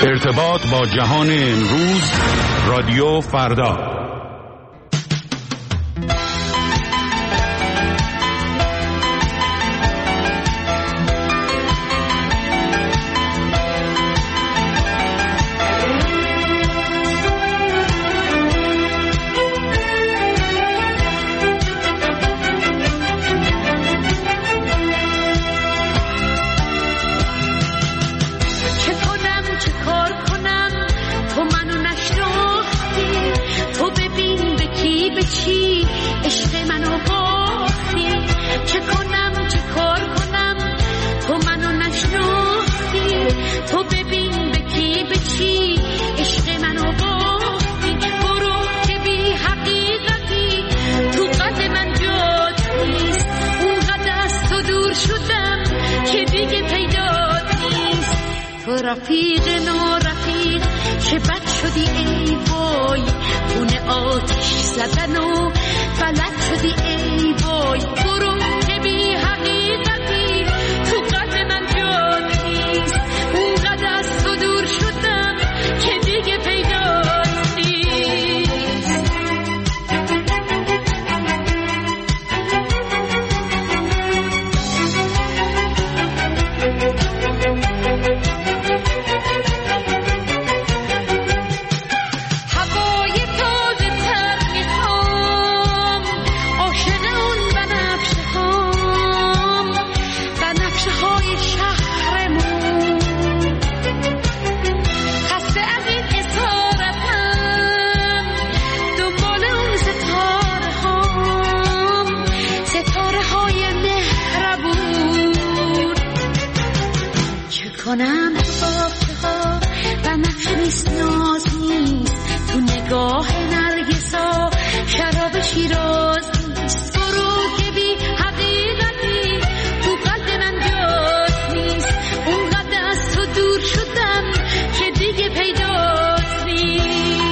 ارتباط با جهان امروز، رادیو فردا. رفیق نارفیق چه بد شدی ای وای، خونه آتش زدن و فلک شدی ای وای. برو که بی حقیقتی تو قلب من جات نیست، اونقدر از تو دور شدم که دیگه پیدات نیست. کنم باغچه ها و نقش نیست ناز نیست، تو نگاه نرگسا شراب شیراز نیست. برو که بی حقیقتی تو قلب من جات نیست، اونقدر از تو دور شدم که دیگه پیدات نیست.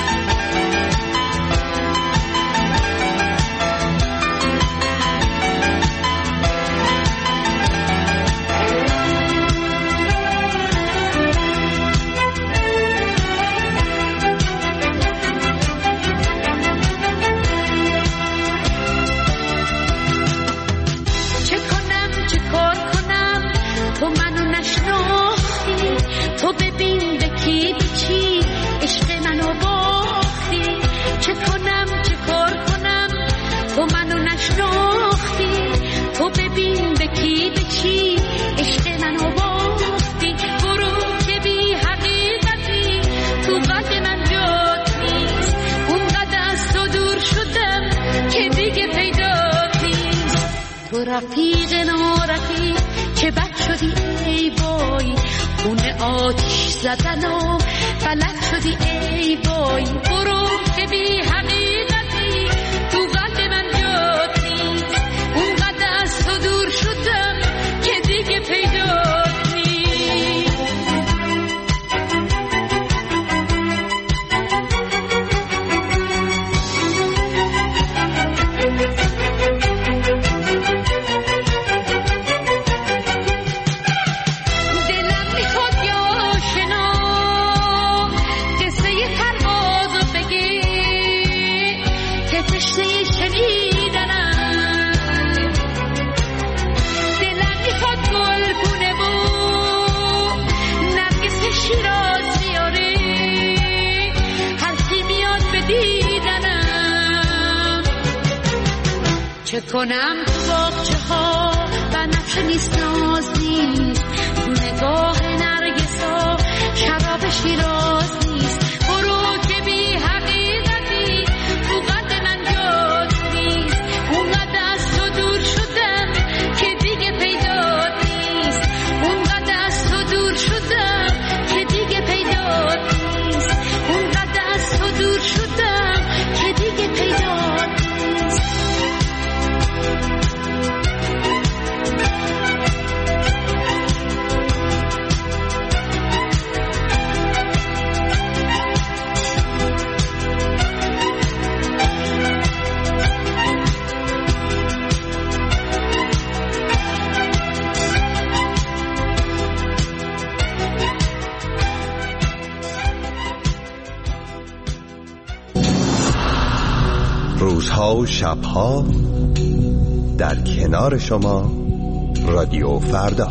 تو ببین به کی به چی عشق منو باختی، چه کنم چه کار کنم تو منو نشناختی. تو ببین به کی به چی عشق منو باختی. برو که بی حقیقتی تو قلب من جات نیست، اونقدر از تو دور شدم که دیگه پیدات نیست. تو رفیق نارفیق چه بد شدی ای وای، خونه آتش زدن و فلک شدی ای وای. برو که بی حقیقتی تو قلب من جات نیست، اونقدر از تو دور شدم که دیگه پیدات نیست. چه کنم تو باغچه ها و نقش نیست ناز نیست، تو نگاه نرگسا شراب شیراز نیست. برو که بی حقیقتی تو قلب من جات نیست، اونقدر از تو دور شدم که دیگه پیدات نیست. اونقدر از تو دور شدم که دیگه پیدات نیست، اونقدر از تو دور شدم که دیگه پیدات نیست. روزها و شبها در کنار شما رادیو فردا.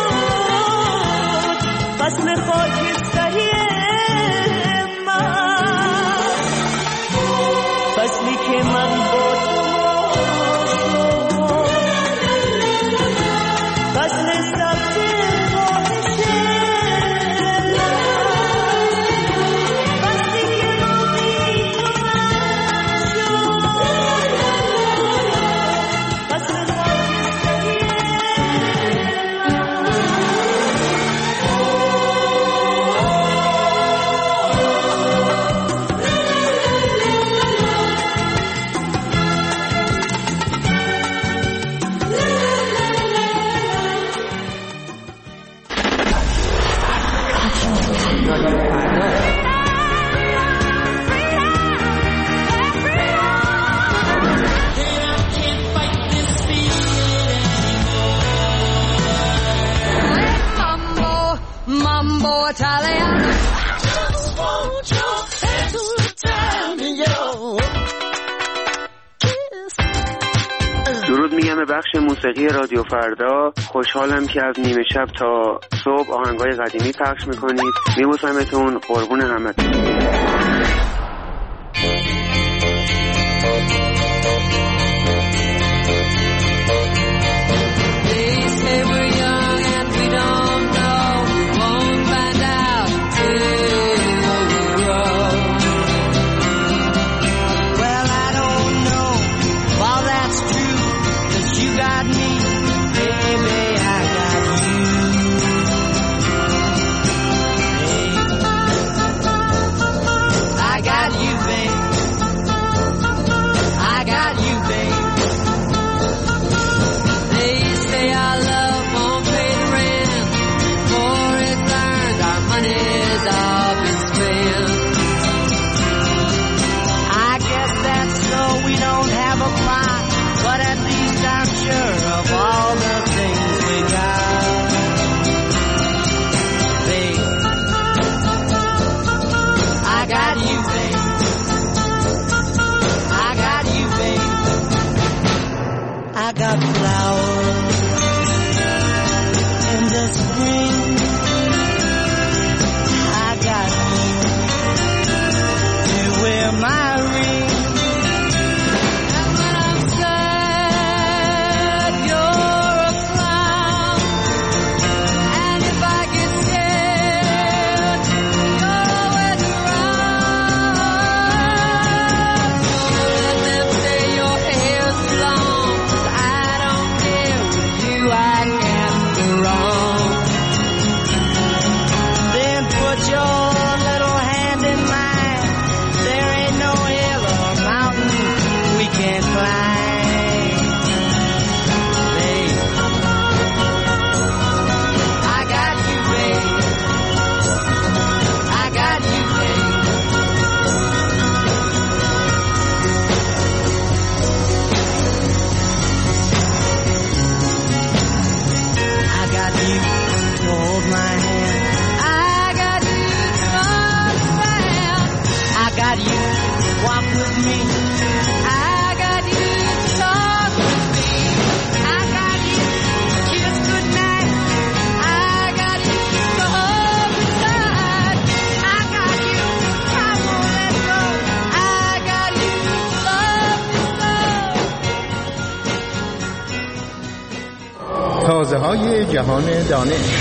فصل خاکستری من Italiano. Just want your hand to turn me on. درود میگم به بخش موسیقی رادیو فردا. خوشحالم که از نیمه شب تا صبح آهنگای قدیمی پخش میکنید. میبوسمتون، قربون همتون. I got flowers in the spring. I got you to wear my ring. And when I'm sad, you're a clown. And if I get scared, you're always around. So let them say your hair's long. I can't go wrong. Then put your little hand in mine. There ain't no hill or mountain we can't climb. Babe, I got you, babe. I got you, babe. I got you to hold my hand. I got you to understand. I got you to walk with me. I got you to talk with me. I got you to kiss goodnight. I got you to hold me tight. I got you, I won't let go. I got you to love me so. تازه های جهان دانش.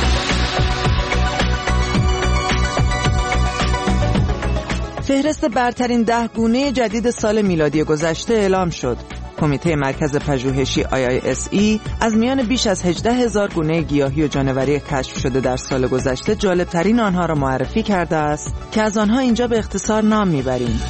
فهرست برترین 10 گونه جدید سال میلادی گذشته اعلام شد. کمیته مرکز پژوهشی IISE از میان بیش از 18,000 گونه گیاهی و جانوری کشف شده در سال گذشته جالبترین آنها را معرفی کرده است که از آنها اینجا به اختصار نام میبریم.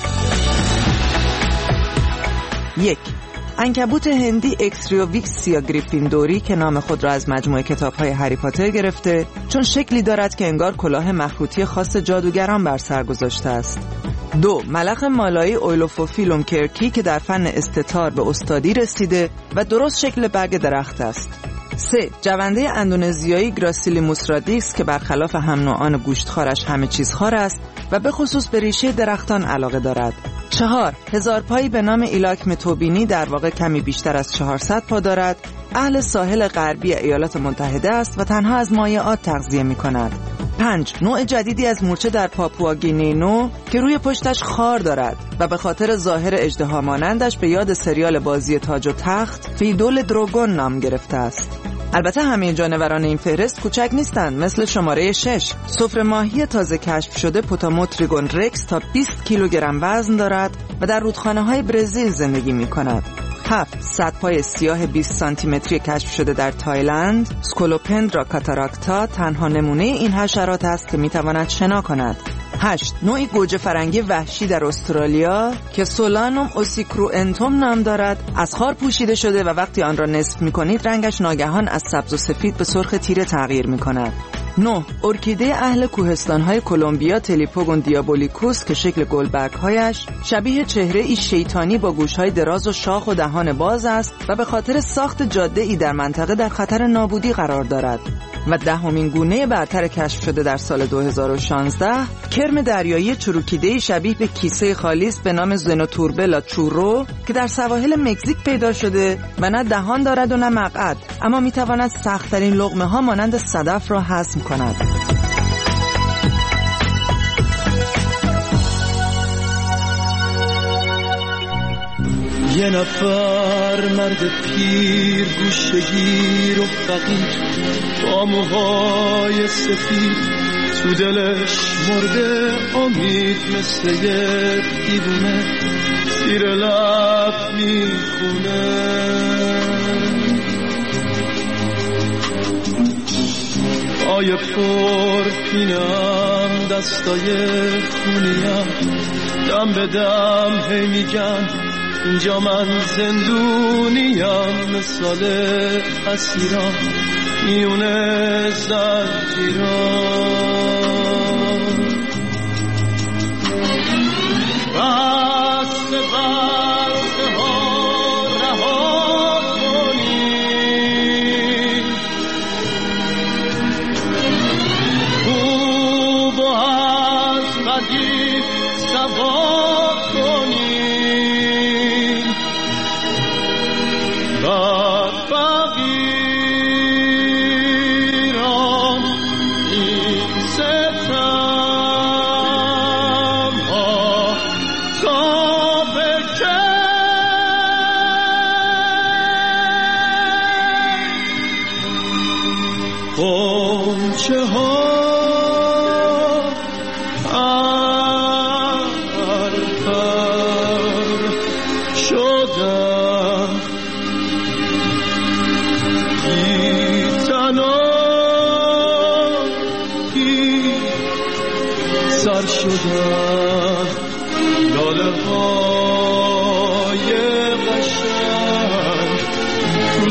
1. عنکبوت هندی اکسریوویکسیا گریفیندوری که نام خود را از مجموعه کتاب‌های هری پاتر گرفته، چون شکلی دارد که انگار کلاه مخروطی خاص جادوگران بر سر گذاشته است. 2. ملخ مالایی اویلوفوفیلوم کرکی که در فن استتار به استادی رسیده و درست شکل برگ درخت است. 3. جونده اندونزیایی گراسیلیموس رادیکس که برخلاف هم نوعان گوشتخوارش همه چیزخوار است و به خصوص به ریشه درختان علاقه دارد. 4. هزارپایی به نام ایلاک متوبینی در واقع کمی بیشتر از 400 پا دارد. اهل ساحل غربی ایالات متحده است و تنها از مایعات تغذیه می کند. 5. نوع جدیدی از مورچه در پاپوآگینی نو که روی پشتش خار دارد و به خاطر ظاهر اژدها مانندش به یاد سریال بازی تاج و تخت فیدول دروگون نام گرفته است. البته همه جانوران این فهرست کوچک نیستند. مثل شماره 6 سفره ماهی تازه کشف شده پوتاموتریگون رکس تا 20 کیلوگرم وزن دارد و در رودخانه‌های برزیل زندگی می‌کند. 7. سدپای سیاه 20 سانتی متری کشف شده در تایلند. سکولوپندرا کاتاراکتا تنها نمونه این حشرات است که می‌تواند شنا کند. 8. نوعی گوجه فرنگی وحشی در استرالیا که سولانوم اوسیکروئنتوم نام دارد از خار پوشیده شده و وقتی آن را نصف می‌کنید رنگش ناگهان از سبز و سفید به سرخ تیره تغییر می‌کند. 9. ارکیده اهل کوهستان‌های کلمبیا تلیپوگون دیابولیکوس که شکل گلبرگ‌هایش شبیه چهره‌ای شیطانی با گوش‌های دراز و شاخ و دهان باز است و به خاطر ساخت جاده‌ای در منطقه در خطر نابودی قرار دارد. و 10مین گونه برتر کشف شده در سال 2016 کرم دریایی چروکیده‌ای شبیه به کیسه خالی است به نام زنوتوربلا چورو که در سواحل مکزیک پیدا شده و نه دهان دارد و نه مقعد، اما می‌تواند سخت‌ترین لقمه‌ها مانند صدف را هضم کند. یه نفر مرد پیر گوشه‌گیر و فقیر با موهای سفید تو دلش مرده امید مثل یه دیوونه زیر لب میخونه. آیه پر پینم دستای خونیم دم به دم هی میگن اینجا من زندونیم مثال اسیران میونه زنجیران. بست بسته ها رها کنیم خوب و از بدی سوا کنیم. قنچه ها پرپر شدن بی تنهایی سر شدن لاله های قشنگ تو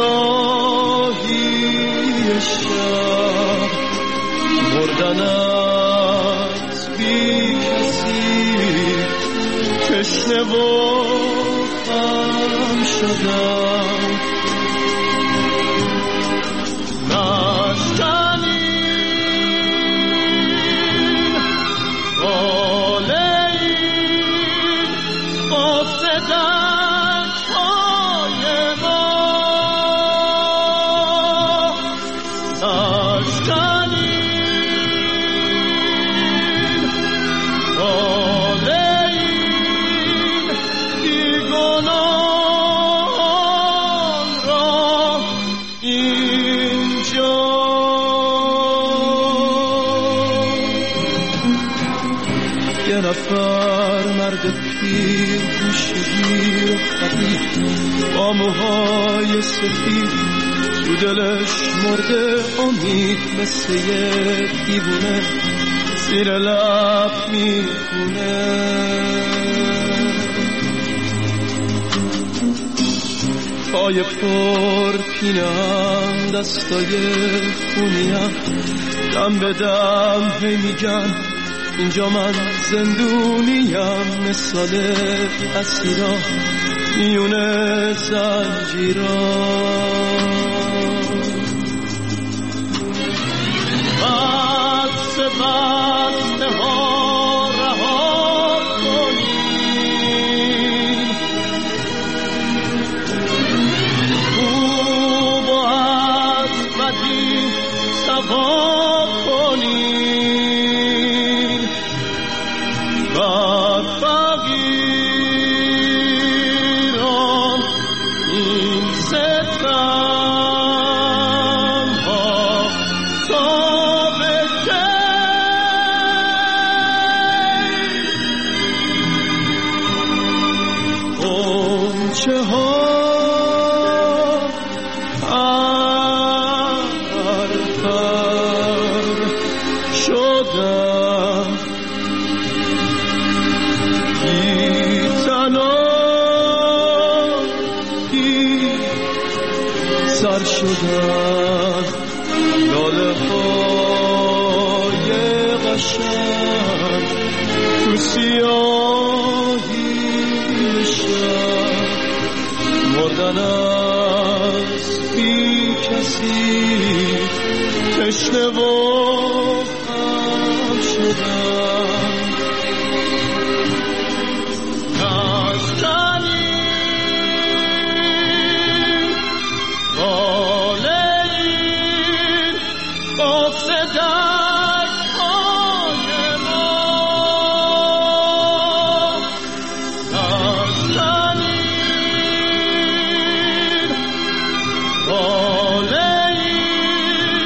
سیاهی شب مردن از بی کسی تشنه و غم شدم. نشکنین باله این قاصدک های ما یه نفر مرد پیر گوشه‌گیر و فقیر با موهای سفید تو دلش مرده امید مثل یه دیوونه زیر لب میخونه. پای پر پینم دستای خونیم دم به دم هی میگن اینجا من زندونیم مثال اسیرا میونه زنجیران. بسته بسته ها رها کنیم خوب و از بدی سوا کنیم. بد فقیران این ستم ها تا به غنچه ها پرپر شدن بی تنهایی سر شدن لاله ها شب تو سیاهی شب مردن از بی کسی تشنه و غم شدم نشکنی بالین بافته در پای ما نشکنی بالین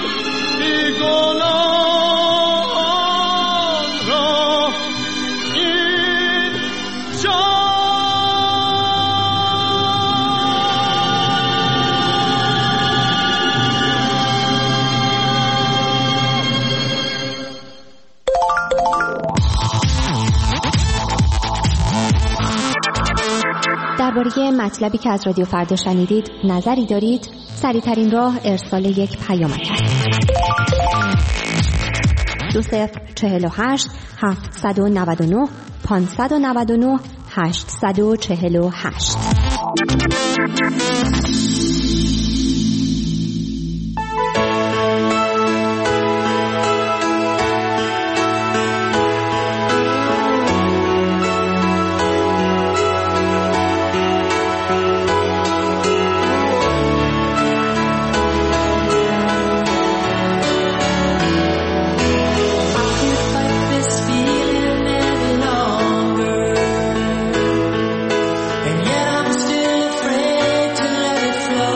بیگناهان را این جا درباره مطلبی که از رادیو فردا شنیدید نظری دارید؟ سریع‌ترین راه ارسال یک پیامک است. 2048 799 599 848. And yet I'm still afraid to let it flow.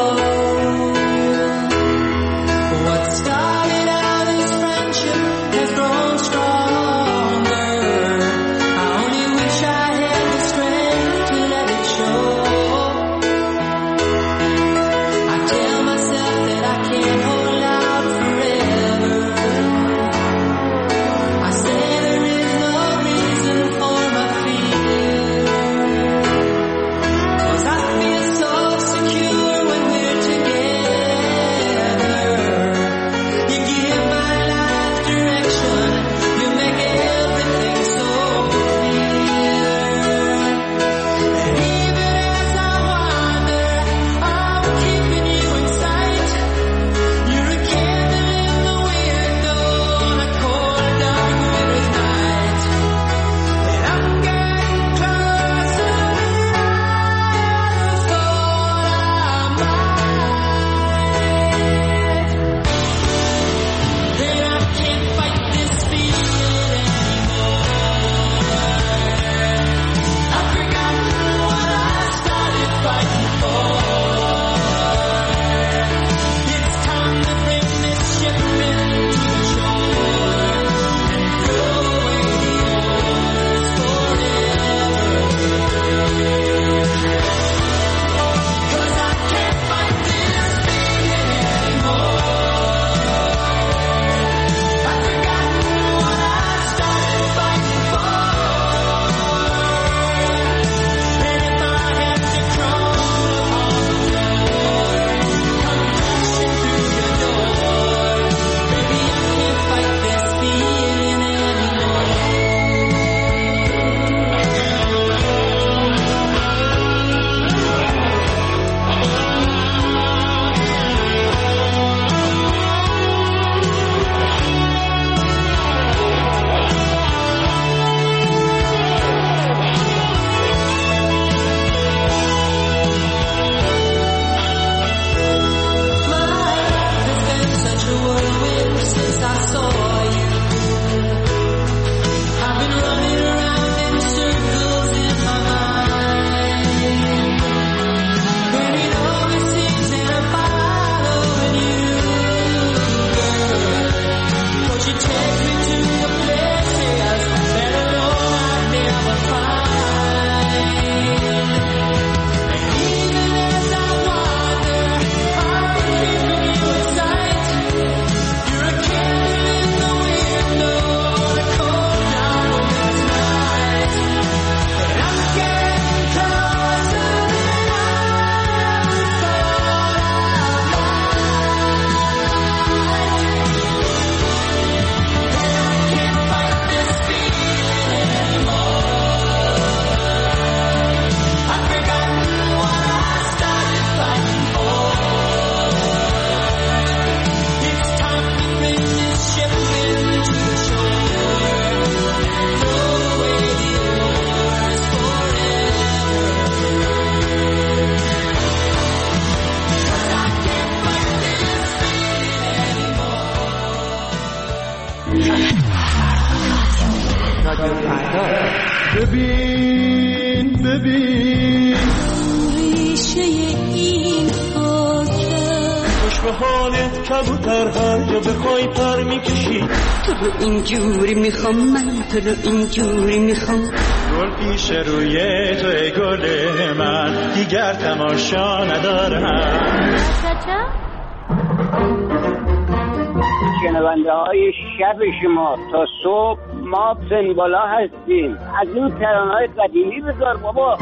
رادیو فردا. ببین ریشه این خاکه خوش به حالت کبوتر هر جا بخوای پر میکشی. تو رو اینجوری میخوام من، تو رو اینجوری میخوام. گل پیش روی توی گل من، دیگر تماشا ندارم. شنونده های شب شما تا صبح ما پنبالا هستیم. از این ترانه‌های قدیمی بذار بابا.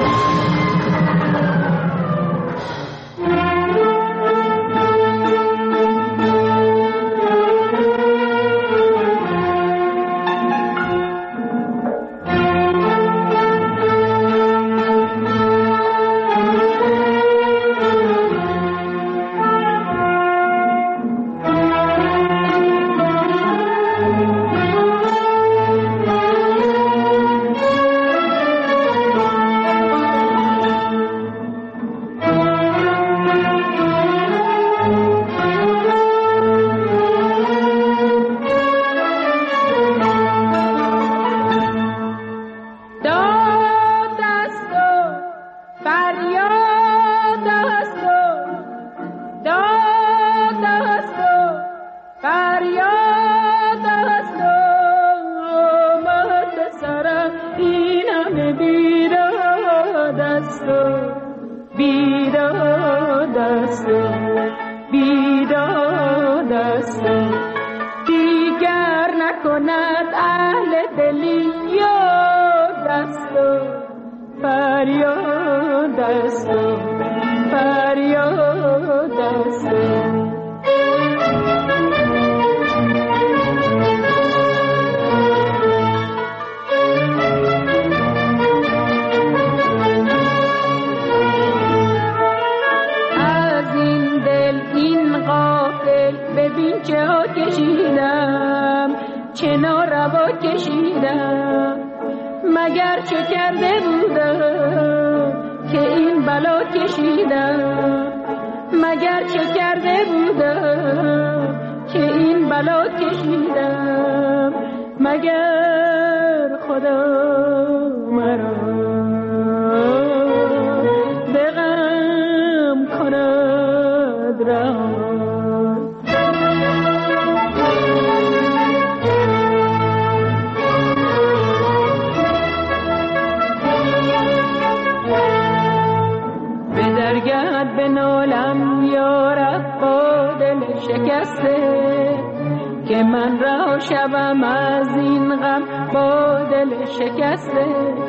که من را شوم از این غم با دل شکسته.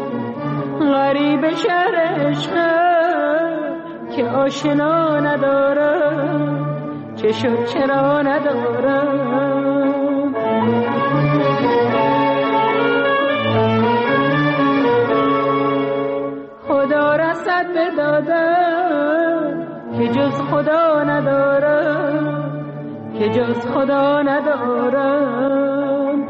غریب شهر عشقم که آشنا ندارم، چه شد چرا ندارم. خدا رسد به دادم که جز خدا ندارم، که جز خدا ندارم.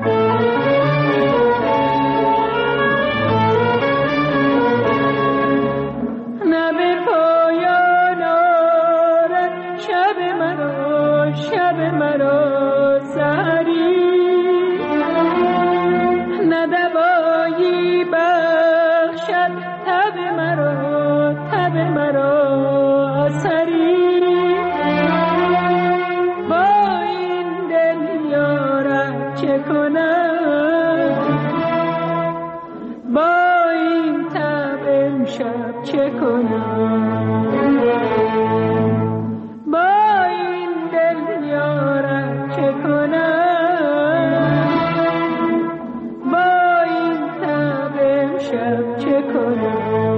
نه به پایان آرد شب مرا، شب مرا سحری، نه دوایی بخشد تب مرا، تب مرا اثری. چه کنم با این تب امشب، چه کنم با این دل یارم، چه کنم با این تب امشب، چه کنم.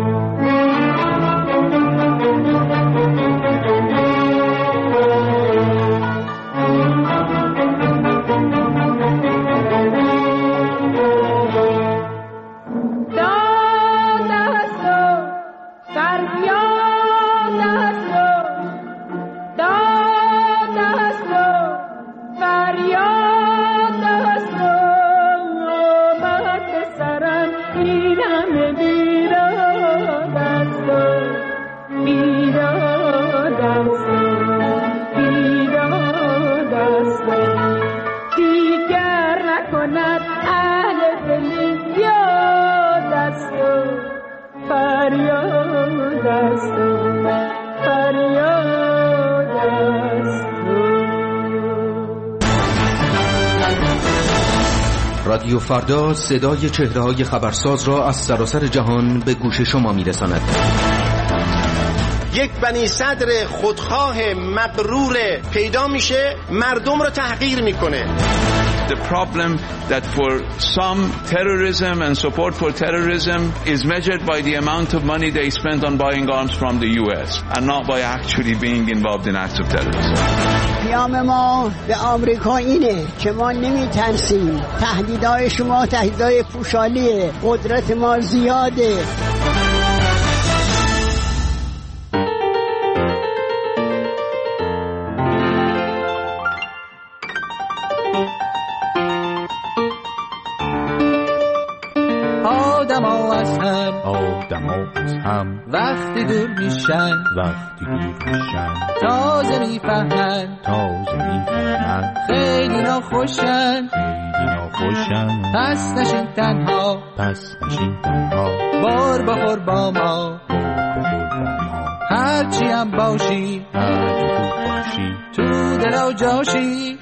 فریاد رادیو فردا صدای چهره‌های خبرساز را از سراسر جهان به گوش شما می‌رساند. یک بنی صدر خودخواه مغرور پیدا میشه، مردم رو تحقیر میکنه. The problem that for some terrorism and support for terrorism is measured by the amount of money they spend on buying arms from the US and not by actually being involved in acts of terrorism. پیام ما به آمریکا اینه که ما نمیترسیم. تهدیدهای شما تهدیدهای پوشالیه. قدرت ما زیاده. آدما از هم وقتی دور میشن تازه میفهمن خیلی ناخوشن پس نشین تنها بار بخور با ما هرچی هم باشی تو دل و جاشی.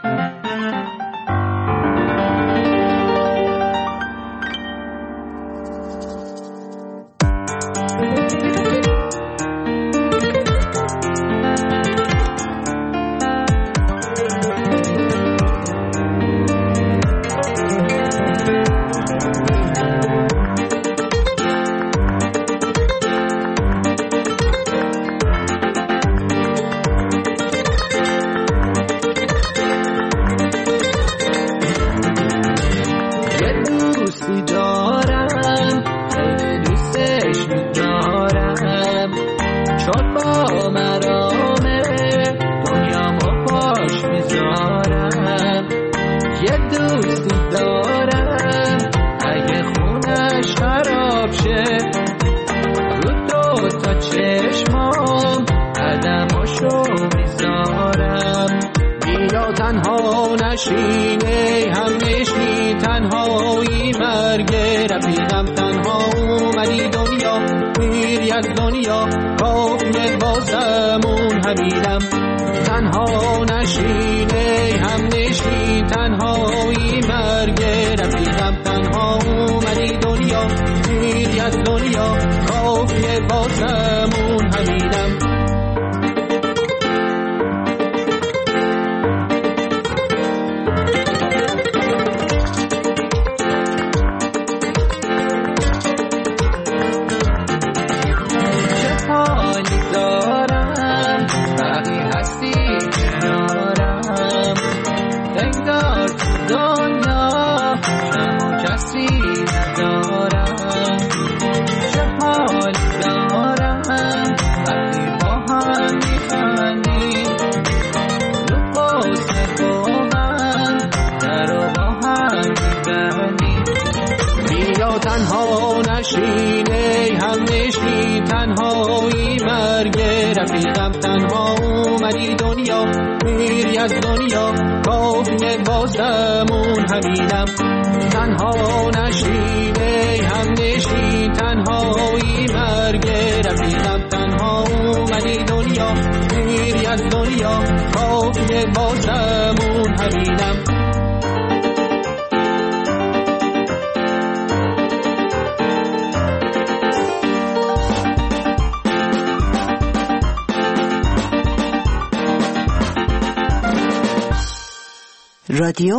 رادیو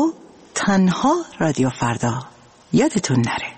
تنها رادیو فردا، یادتون نره.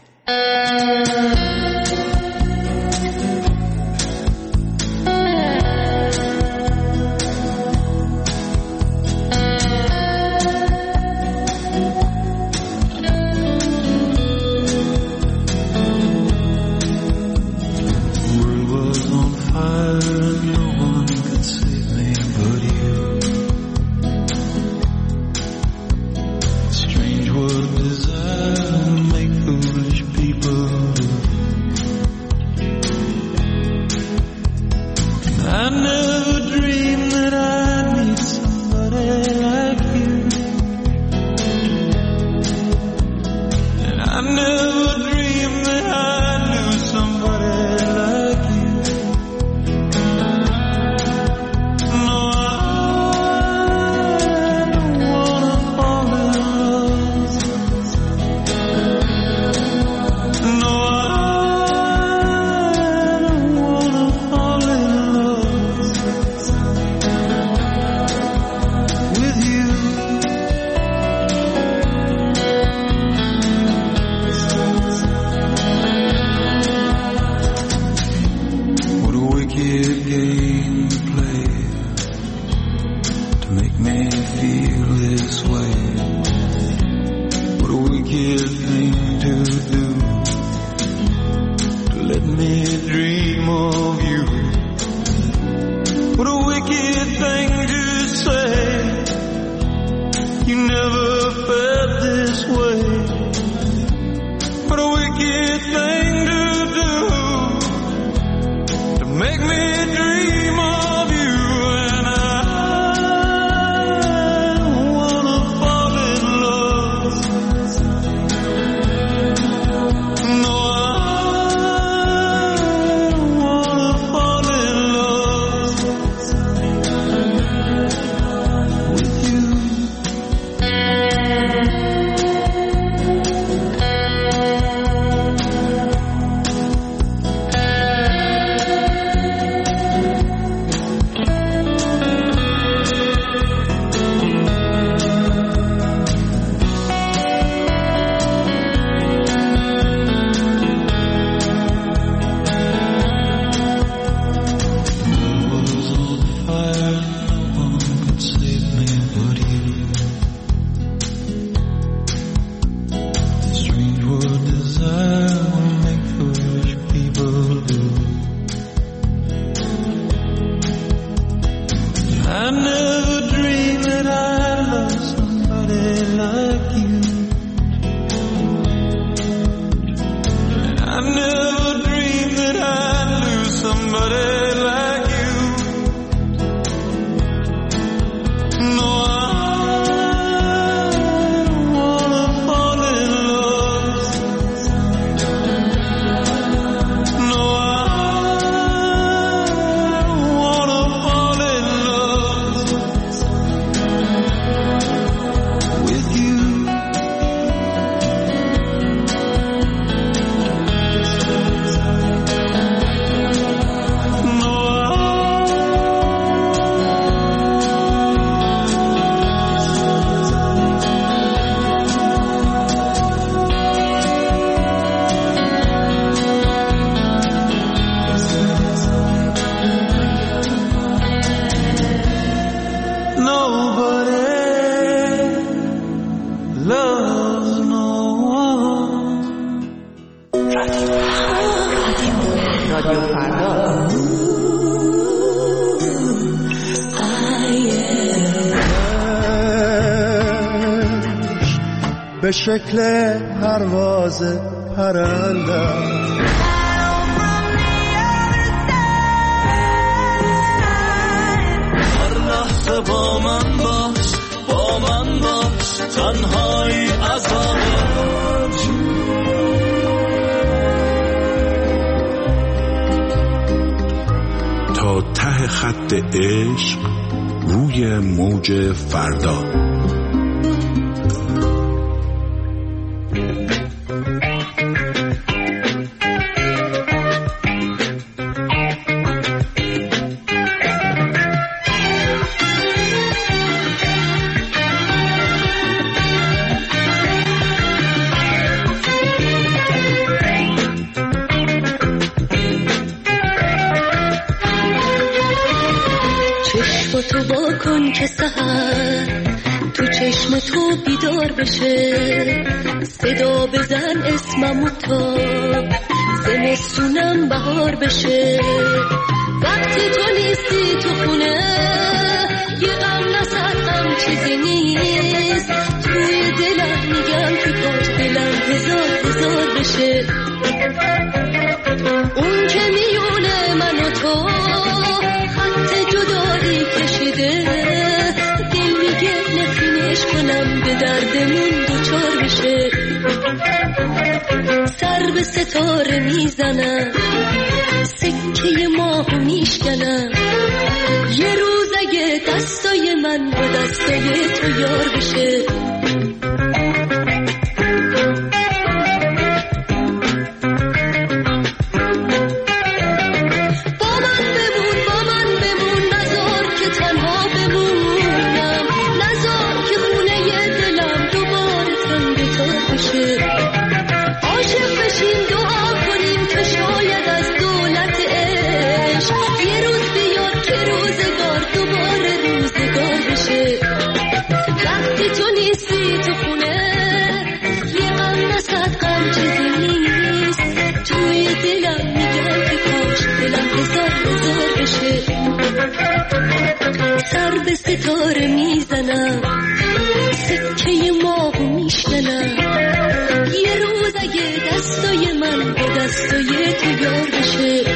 Strange world desire to make foolish people this way. What a wicked thing to do, to make me dream of you. And I wanna fall in love. No, I wanna fall in love with you. به شکل پرواز پرنده هر لحظه با من باش تنهایی عذابت تا ته خط عشق روی موج فردا. تو با کن که سحر تو چشم تو بیدار بشه، صدا بزن اسممو تا زمستونم بهار بشه. وقتی تو نیستی تو خونه یه غم نصد غم چیزی نیست، توی دلم میگم که کاش دلم هزار بشه. اون که میونه من و تو خط جدایی کشیده، دل میگه نفرینش کنم به دردمون دوچار بشه. سر به ستاره میزنم، سکه ماه میشکنم، یه روز اگه دستای من با دستای تو یار بشه. سر به ستاره میزنم، سکه ماه میشکنم. یه روز اگه دستای من با دستای تو یار بشه،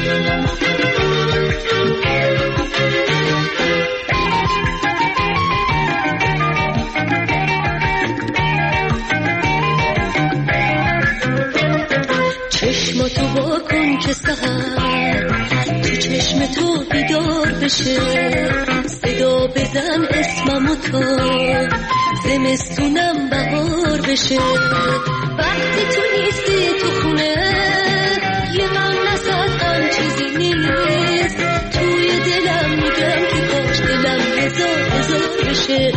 چشماتو با کن که سحر تو چشم تو بیدار بشه، صدا بزن اسممو تا زمستونم بهار بشه. وقتی تو نیستی تو خونه یه غم نسد، غم چیزی نیست توی دلم. میگم که کاش دلم هزار بشه.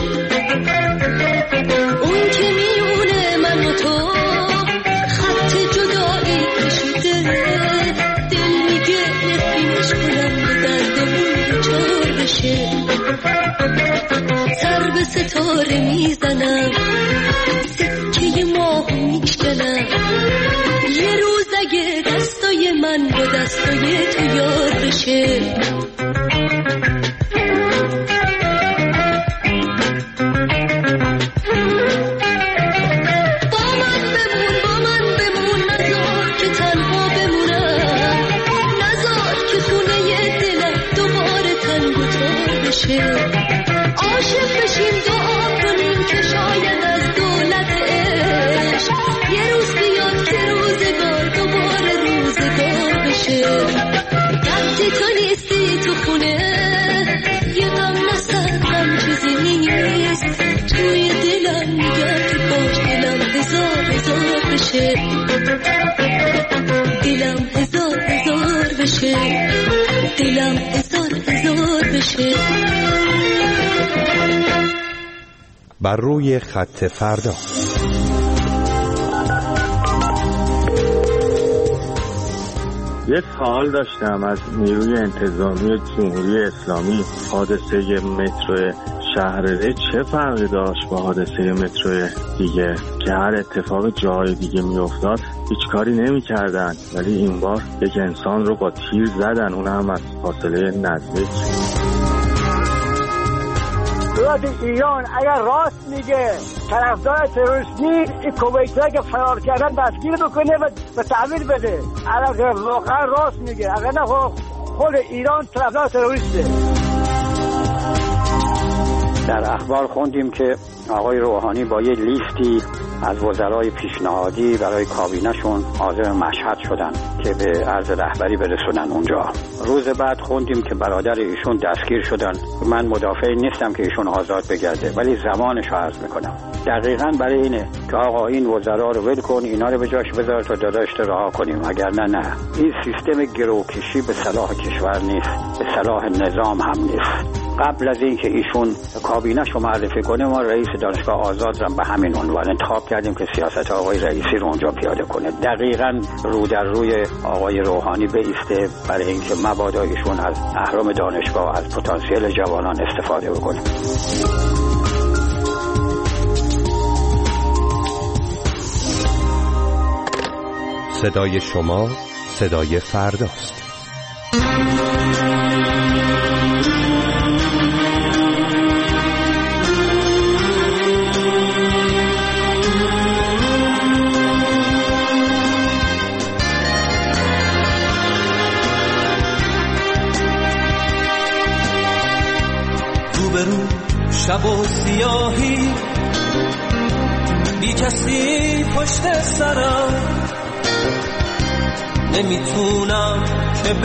اون که میونه من و تو خط جدایی کشیده، دل میگه نفرینش کنم به دردمون چار بشه. سر به ستاره میزنم، سکه ماهو میشکنم. یه روز اگه دستای من با دستای تو یار بشه، عاشق بشیم دعا کنیم که شاید از دولت عشق یه روز بیاد که روزگار دوباره روزگار بشه. وقتی تو نیستی تو خونه یه غم نسد، غم چیزی نیست توی دلم. میگم که کاش دلم هزار بشه، دلم هزار بشه، دلم هزار بشه. بر روی خط فردا. یه سوال داشتم از نیروی انتظامی جمهوری اسلامی. حادثه مترو شهرره چه فرقی داشت با حادثه مترو دیگه که هر اتفاق جای دیگه میافتاد هیچ کاری نمی کردن، ولی این بار یک انسان رو با تیر زدن، اون هم از فاصله نزدیک. دولت ایران اگر راست میگه طرفدار تروریست نیست، این کویتی‌ها که فرار کردن دستگیر بکنه و تحویل بده. اگر واقعا راست میگه، اگر نه خود ایران طرفدار تروریسته. در اخبار خوندیم که آقای روحانی با یه لیستی از وزرای پیشنهادی برای کابینه‌شون حاضر مشهد شدن که به عرض رهبری برسونن اونجا. روز بعد خوندیم که برادر ایشون دستگیر شدن. من مدافعی نیستم که ایشون آزاد بگرده، ولی زمانش رو عرض میکنم. دقیقاً برای اینه که آقا این وزرا رو ول کن، اینا رو به جاش بذار تا داداشت رها کنیم، اگر نه این سیستم گروکشی به صلاح کشور نیست، به صلاح نظام هم نیست. قبل از اینکه ایشون کابینه‌ش رو معرفی کنه، ما رئیس دانشگاه آزاد رو به همین عنوان انتخاب کردیم که سیاست آقای رئیسی رو اونجا پیاده کنه. دقیقاً رو در روی آقای روحانی بایسته برای اینکه مبادا ایشون از اهرم دانشگاه، از پتانسیل جوانان استفاده بکنه. صدای شما صدای فرداست. شب و سیاهی بی کسی پشت سرم، نمیتونم که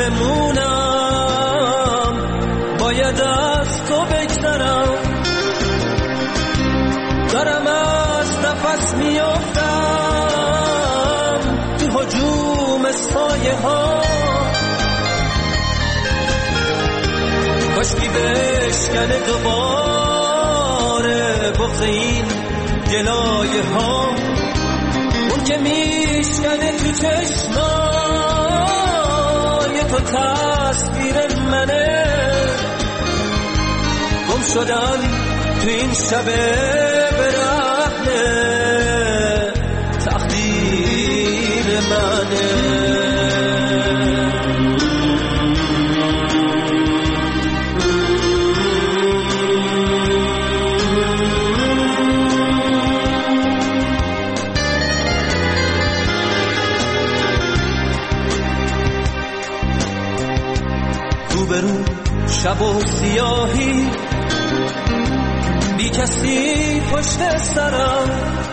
بمونم، باید از تو بگذرم. دارم از نفس میافتم تو هجوم سایه ها، کاشکی بشکنه دوباره بغض این گلایه ها، اون که میشکنه تو چشمای تو تصویر منه. گم شدن تو این شب برهنه تقدیر منه. شب و سیاهی بی کسی پشت سرم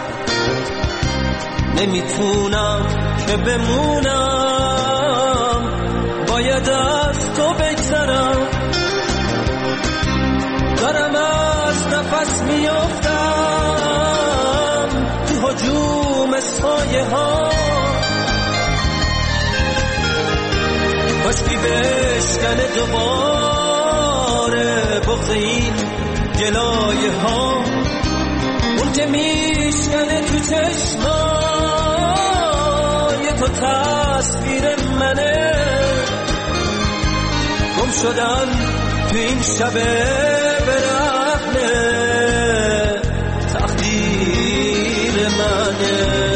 نمیتونم که بمونم باید از تو بگذرم دارم از نفس میافتم تو هجوم سایه ها کاشکی بشکنه دوباره بغض این گلایه ها اون که میشکنه تو چشمای تو تصویر منه گم شدن تو این شب برهنه تقدیر منه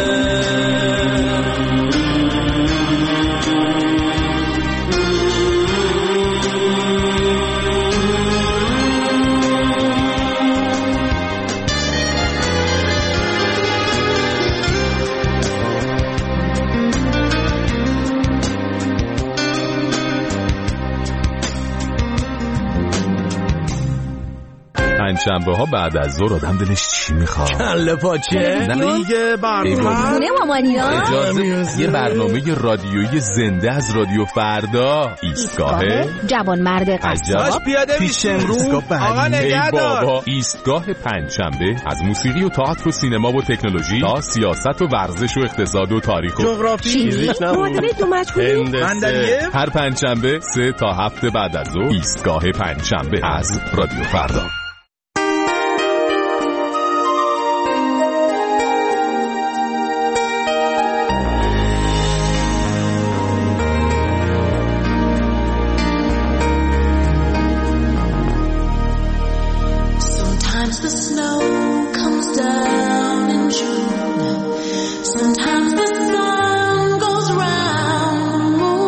پنجشنبه ها بعد از ظهر آدم دلش چی میخواد؟ کله پاچه؟ نه دیگه برنامه اجازه یه برنامه رادیویی زنده از رادیو فردا ایستگاه جوانمرد قصاب پیاده میشیم رو آقا نگهدار بابا ایستگاه پنجشنبه از موسیقی و تئاتر و سینما و تکنولوژی تا سیاست و ورزش و اقتصاد و تاریخ و جغرافی معادله دو مجهولی هر پنجشنبه 3 تا 7 بعد از ظهر ایستگاه پنجشنبه از رادیو فردا.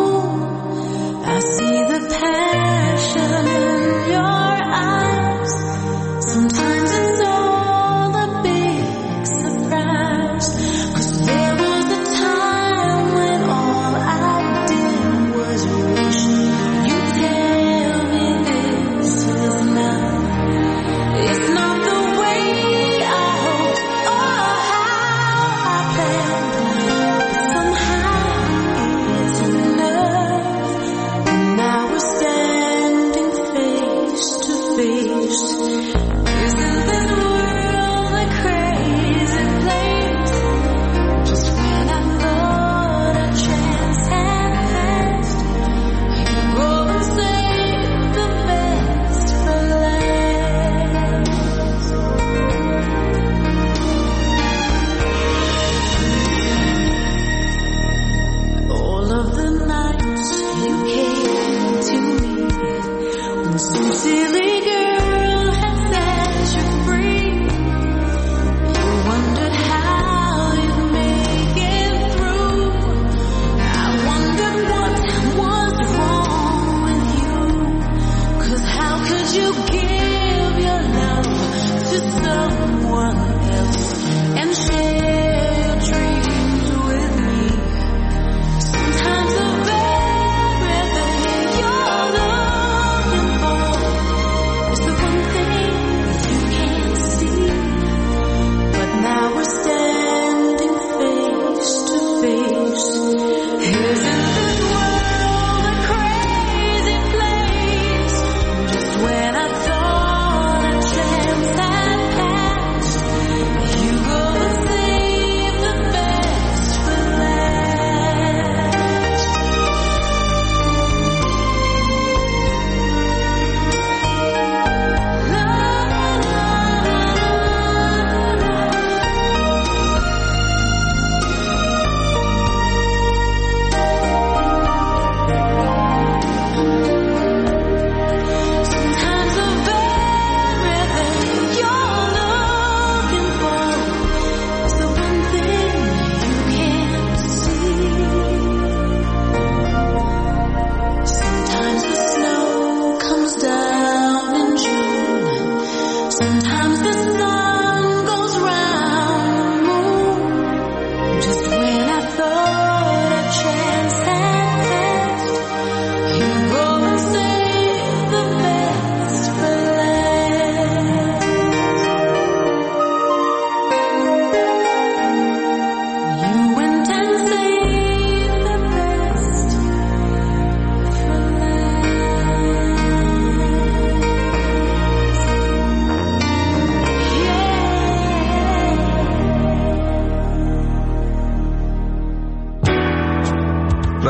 I see the passion in your eyes.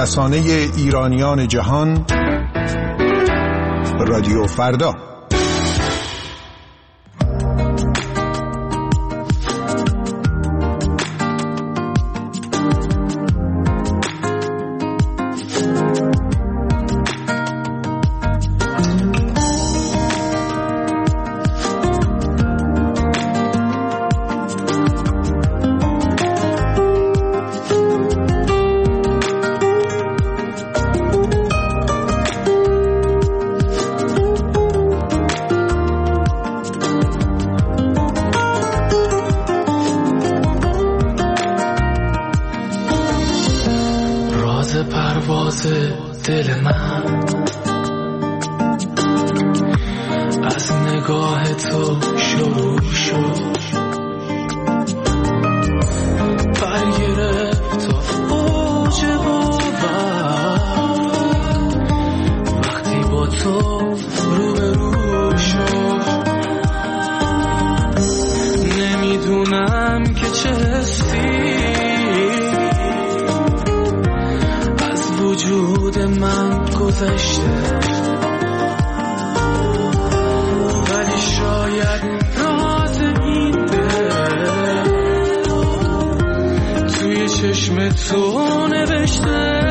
رسانه ایرانیان جهان، رادیو فردا. پرواز دل من از نگاه تو شروع شد، برگرفت تا اوج باور وقتی با تو روبرو شد. نمیدونم که چه حسی وجود من گذشته، ولی شاید راز این دل توی چشم تو نوشته.